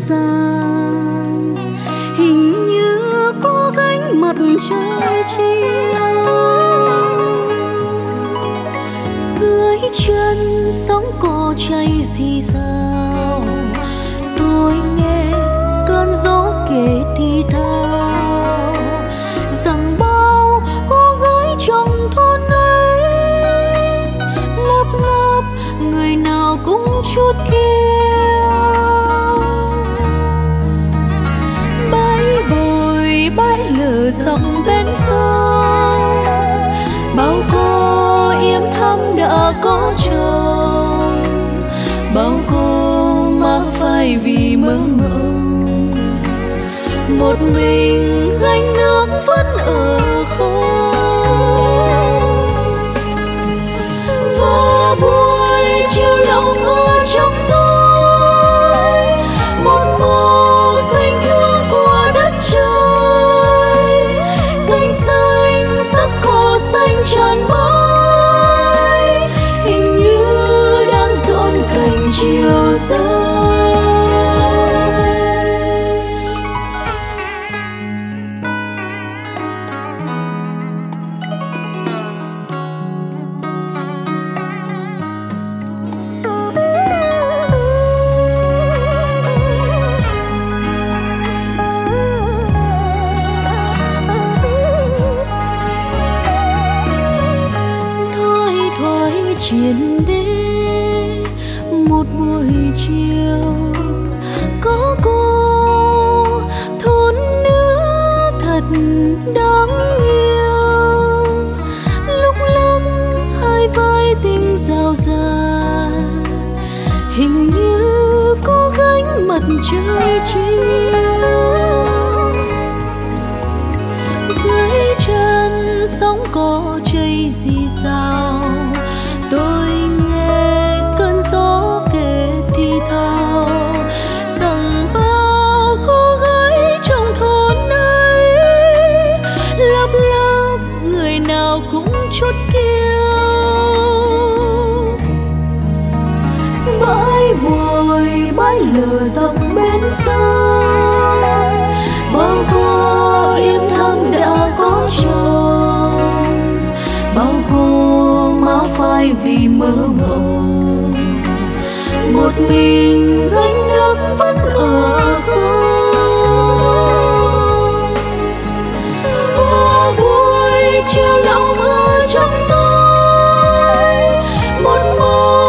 dàng, hình như có gánh mặt trời chiều. Dưới chân sóng cỏ chảy rì rào, tôi nghe cơn gió kể thì thào rằng bao cô gái trong thôn ấy lấp lấp người nào cũng chút kiêu. Bãi bồi bãi lở dọc bên sông, bao cô yếm thắm đã có chồng, bao cô mắc phải vì mơ mộng, một mình gánh nước vẫn ở không. Và buổi chiều lòng ở trong tôi, một màu xanh thương của đất trời, xanh xanh sắc cỏ xanh tràn mãi, hình như đang rộn cảnh chiều rơi. Chuyện đê một buổi chiều, có cô thôn nữ thật đáng yêu, lúc lưng hai vai tình rào rạt, hình như có gánh mặt trời chiều. Dưới chân sóng cỏ chảy rì rào, tôi nghe cơn gió kể thì thào rằng bao cô gái trong thôn ấy lấp lấp người nào cũng chút kiêu. Bãi bồi bãi lở dọc bên sông, bao cô yếm thắm đã có chồng, bao cô má phai vì mơ mộng, một mình gánh nước vẫn ở không. Và buổi chiều lòng ở trong tôi, một màu